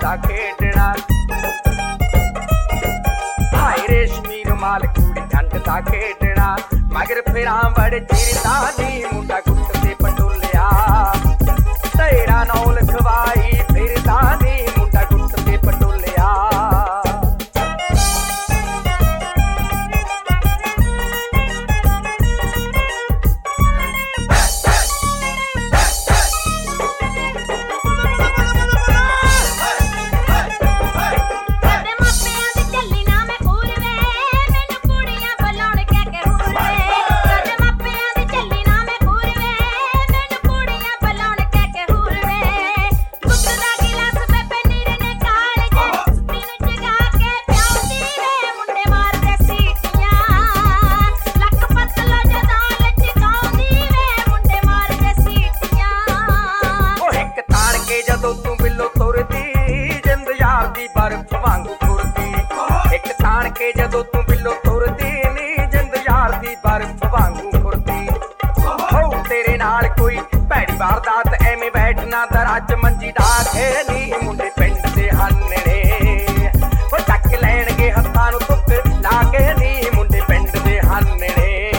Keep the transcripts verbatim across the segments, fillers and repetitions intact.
दा खेडना हाय रेशमी रुमाल कुड़ी जंड दा खेडना मगर फिरां बड़े चिरदा नी मुंडा गुट्ट ते पटोलिया तेरा नौ लिखवाई फिरदा नी मुंडा गुट्ट ते पटोलिया जदों तू बिलो तुरदी नी जिंद यार दी बर्फ वांगू खुरदी हो तेरे नाल कोई भैड़ी वारदात एवें बैठना दरा च मंजी डाके नी मुंडे पिंड दे हन्ने ओ चक लैणगे हत्थां नूं तुक ला के नी मुंडे पिंड दे हन्ने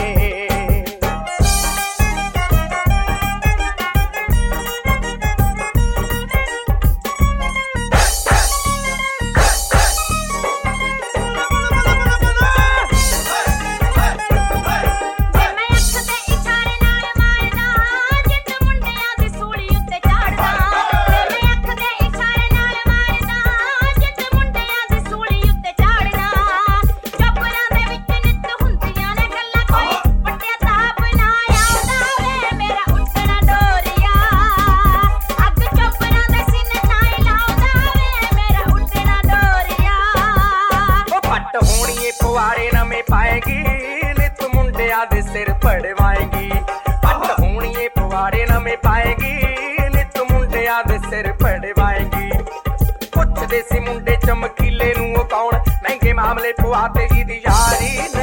पवारे नमें पाएगी नित मुंडिया दे सिर पड़वाएगी पट होनी पवारे नमें पाएगी नित मुंडिया दे सिर पड़वाएगी पुछदे सी मुंडे चमकीले नूं कौन महंगे मामले पवाते जी दी यारी